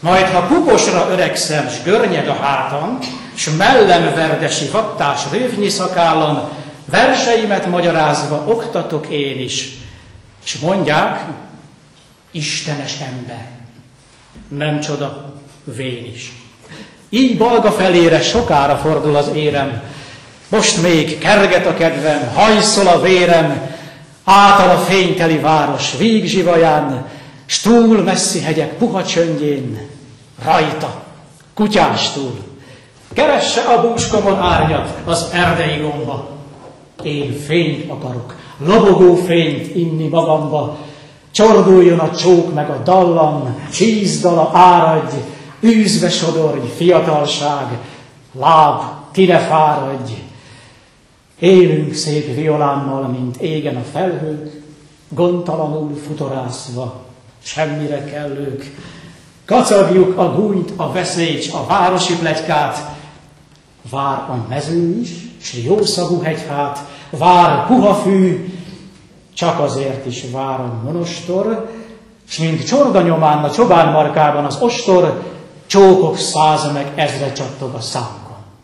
Majd, ha puposra öregszem, s görnyed a hátam, s mellem verdesi vattás rövnyi szakállon, verseimet magyarázva oktatok én is, s mondják, istenes ember, nem csoda, vén is. Így Balga felére sokára fordul az érem, most még kerget a kedvem, hajszol a vérem, átal a fényteli város vígzsivaján, s túl messzi hegyek puha csöndjén, rajta, kutyástúl, keresse a búskomon árnyat az erdei gomba. Én fényt akarok, lobogó fényt inni magamba, csorduljon a csók meg a dallam, csízdala áradj, űzve sodorj, fiatalság, láb, ti ne fáradj. Élünk szép violámmal, mint égen a felhők, gondtalanul futorászva, semmire kellők. Kacagjuk a gúnyt, a veszélyt, a városi pletykát, vár a mező is, s jószagú hegyhát, vár puha fű, csak azért is vár a monostor, s mint csorda nyomán a csobán markában az ostor, csókok száza meg ezre csattog a szánkon.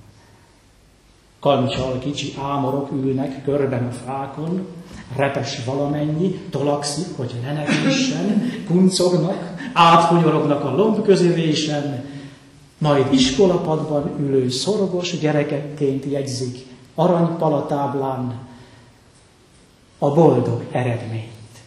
Kancsal kicsi ámorok ülnek körben a fákon, repes valamennyi, tolakszik, hogy leneküssen, kuncognak, átkunyorognak a lombközivésen, majd iskolapadban ülő szorgos gyerekekként jegyzik aranypalatáblán a boldog eredményt.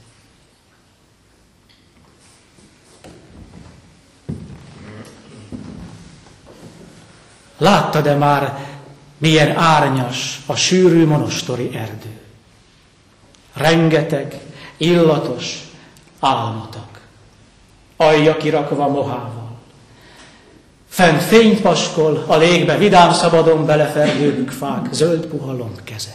Láttad-e már, milyen árnyas a sűrű monostori erdő? Rengeteg, illatos álmotak, alja kirakva mohával. Fent fényt paskol, a légbe vidám szabadon beleferdő bükfák, zöld puha lombkeze.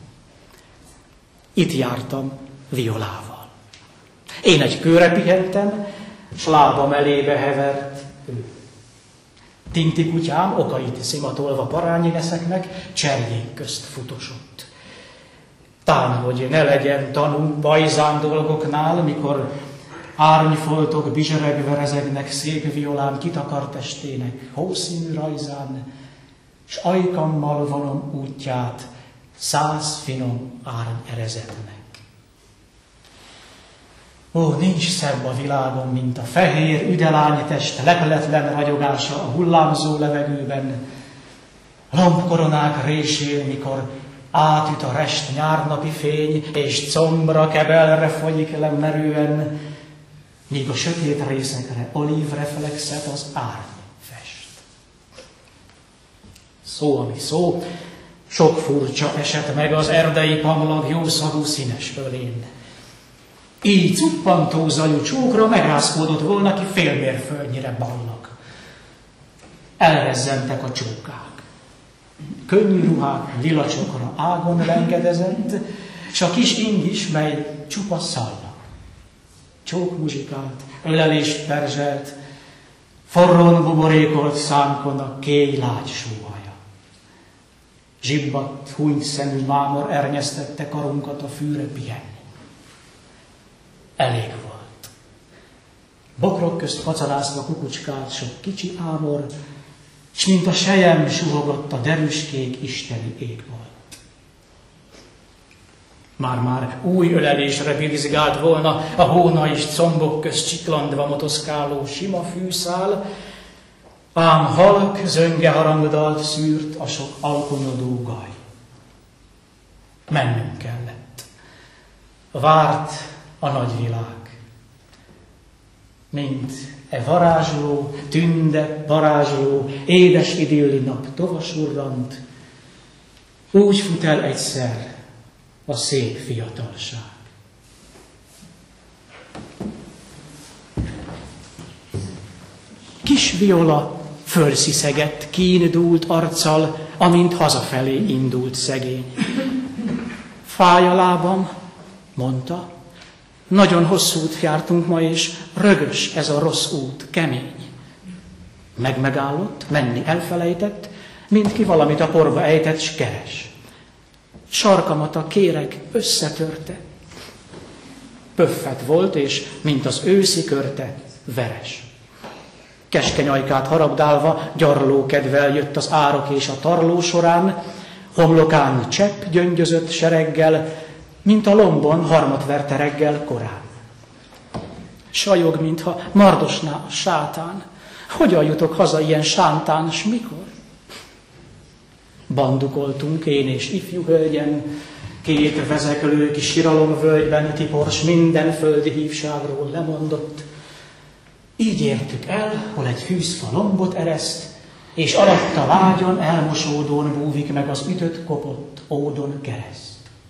Itt jártam violával. Én egy kőre pihentem, s lábam elébe hevert ő. Tinti kutyám okait szimatolva parányi neszeknek, cserjék közt futosott. Tán, hogy ne legyen tanú bajzán dolgoknál, mikor árnyfoltok bizseregve rezegnek szép violám kitakart testének hószínű rajzán, s ajkammal vonom útját 100 finom árny erezetnek. Ó, nincs szebb a világon, mint a fehér üdelánytest lepeletlen ragyogása a hullámzó levegőben, lombkoronák résén, mikor átüt a rest nyárnapi fény, és combra, kebelre folyik le merően, míg a sötét részekre olívreflexet az árny fest. Szó, ami szó, sok furcsa esett meg az erdei pamlag jószagú színes ölén. Így cuppantó zajú csókra megrázkódott volna ki félmérföldnyire ballag. Elrezzentek a csókák. Könnyű ruhák lila csokra ágon lengedezett, s a kis ingis, mely csupa szallag. Csókmuzsikált, ölelést perzselt, forrón buborékolt szánkon a kéj lágy sóhaja. Zsibbadt, hunyt szemű mámor ernyeztette karunkat a fűre pihenni. Elég volt. Bokrok közt facalászva kukucskált sok kicsi ámor, s mint a sejem suhogott a derűskék isteni égbolt. Már-már új ölelésre birizgált volna a hóna és combok közt csiklandva motoszkáló sima fűszál, ám halk zönge harangdalt szűrt a sok alkonyodó gaj. Mennünk kellett. Várt a nagyvilág. Mint e varázsló, tünde varázsló, édes idilli nap tovasurrant, úgy fut el egyszer a szép fiatalság. Kis Viola fölsziszegett, kíndult arccal, amint hazafelé indult szegény. Fáj a lábam, mondta, nagyon hosszú út jártunk ma, és rögös ez a rossz út, kemény. Megállott, menni elfelejtett, mint ki valamit a porba ejtett, s keres. Sarkamat a kéreg összetörte. Pöffet volt, és mint az őszi körte, veres. Keskeny ajkát harabdálva, gyarló kedvel jött az árok és a tarló során, homlokán csepp gyöngyözött sereggel, mint a lombon harmat verte reggel korán. Sajog, mintha mardosná a sátán. Hogyan jutok haza ilyen sántán, s mikor? Bandukoltunk én és ifjú hölgyem, két vezeklő kis siralomvölgyben, tipors minden földi hívságról lemondott. Így értük el, hol egy fűzfa lombot ereszt, és alatta lágyan elmosódón búvik meg az ütött kopott ódon kereszt.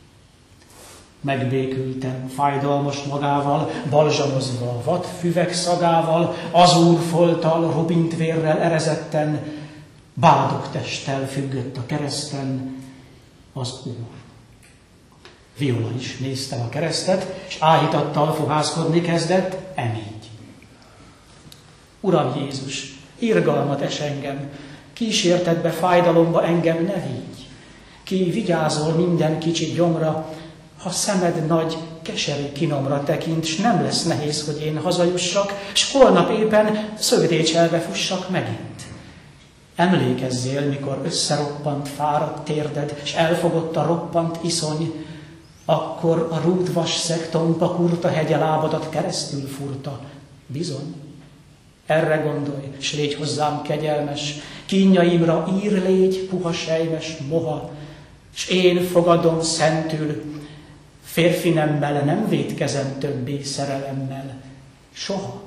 Megbékültem fájdalmas magával, balzsamozva a vad füvek szagával, azúr folttal, robint vérrel erezetten, bádog testtel függött a kereszten az Úr. Viola is nézte a keresztet, és áhítattal fohászkodni kezdett, emígy. Uram Jézus, irgalmat es engem, kísérted be fájdalomba engem, ne vigy. Ki vigyázol minden kicsi gyomra, ha szemed nagy, keserű kinomra tekint, s nem lesz nehéz, hogy én hazajussak, s holnap éppen szögdécselve fussak megint. Emlékezzél, mikor összeroppant fáradt térded, s elfogott a roppant iszony, akkor a rúdvas szeg tompa kurta hegye lábadat keresztül furta. Bizony. Erre gondolj, s légy hozzám kegyelmes, kínjaimra ír légy, puha sejmes moha, s én fogadom szentül, férfi nemmel nem vétkezem többé szerelemmel, soha.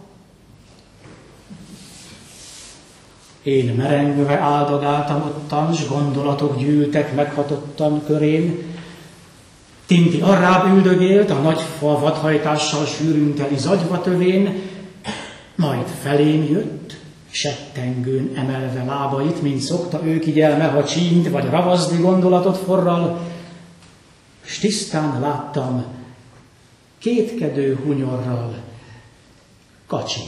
Én merengve áldogáltam ottan, s gondolatok gyűltek meghatottan körém. Tinti arrább üldögélt, a nagy fa vadhajtással sűrűnteli zagyva tövén, majd felém jött, settengőn emelve lábait, mint szokta ő kigyelme, ha csínt vagy ravaszdi gondolatot forral, s tisztán láttam, kétkedő hunyorral kacsint.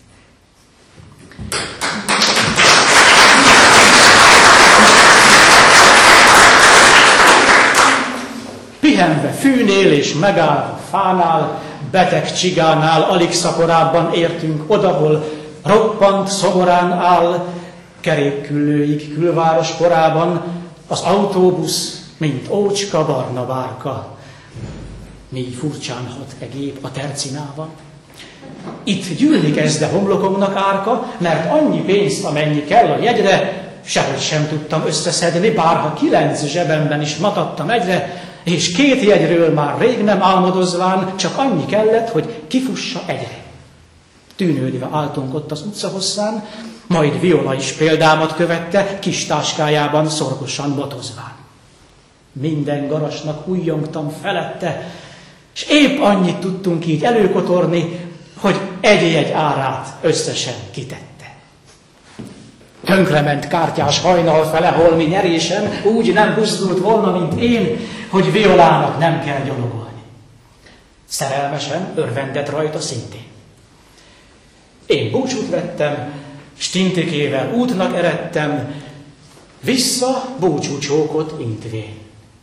Pihenve fűnél és megállva fánál, beteg csigánál alig szaporábban értünk odahol, roppant szomorán áll, kerékküllőig külváros korában az autóbusz, mint ócska barna bárka. Míg furcsán hat e gép a tercinában. Itt gyűlni kezd homlokomnak árka, mert annyi pénzt, amennyi kell a jegyre, sehogy sem tudtam összeszedni, bárha 9 zsebemben is matadtam egyre, és 2 jegyről már rég nem álmodozván, csak annyi kellett, hogy kifussa egyre. Tűnődve álltunk ott az utca hosszán, majd Viola is példámat követte, kis táskájában szorgosan botozván. Minden garasnak újjongtam felette, és épp annyit tudtunk így előkotorni, hogy egy jegy árát összesen kitette. Tönkrement kártyás hajnal fele holmi nyerésen úgy nem buzdult volna, mint én, hogy Violának nem kell gyalogolni. Szerelmesen örvendett rajta szintén. Én búcsút vettem, s Tintikével útnak eredtem, vissza búcsúcsókot intvén.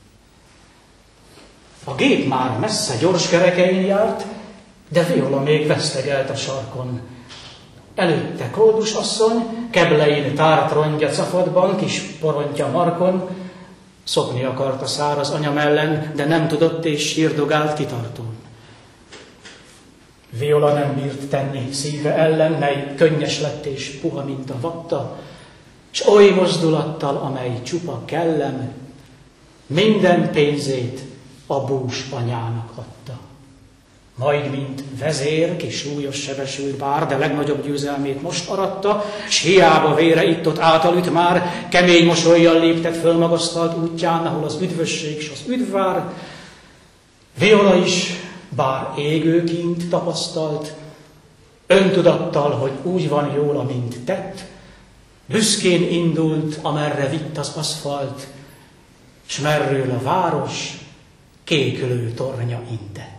A gép már messze gyors kerekein járt, de Viola még vesztegelt a sarkon. Előtte Kódus asszony, keblein tárt rongya cafadban, kis porontja markon, szopni akart a száraz anyam ellen, de nem tudott és sírdogált kitartón. Viola nem bírt tenni szíve ellen, mely könnyes lett és puha, mint a vatta, s oly mozdulattal, amely csupa kellem, minden pénzét a bús anyának adta. Majd, mint vezér, kis súlyos sebesült bár, de legnagyobb győzelmét most aratta, s hiába vére itt-ott átalüt már, kemény mosollyal léptet föl magasztalt útján, ahol az üdvösség s az üdv vár. Viola is, bár égőkint tapasztalt, öntudattal, hogy úgy van jól, amint tett, büszkén indult, amerre vitt az aszfalt, s merről a város kékülő tornya intett.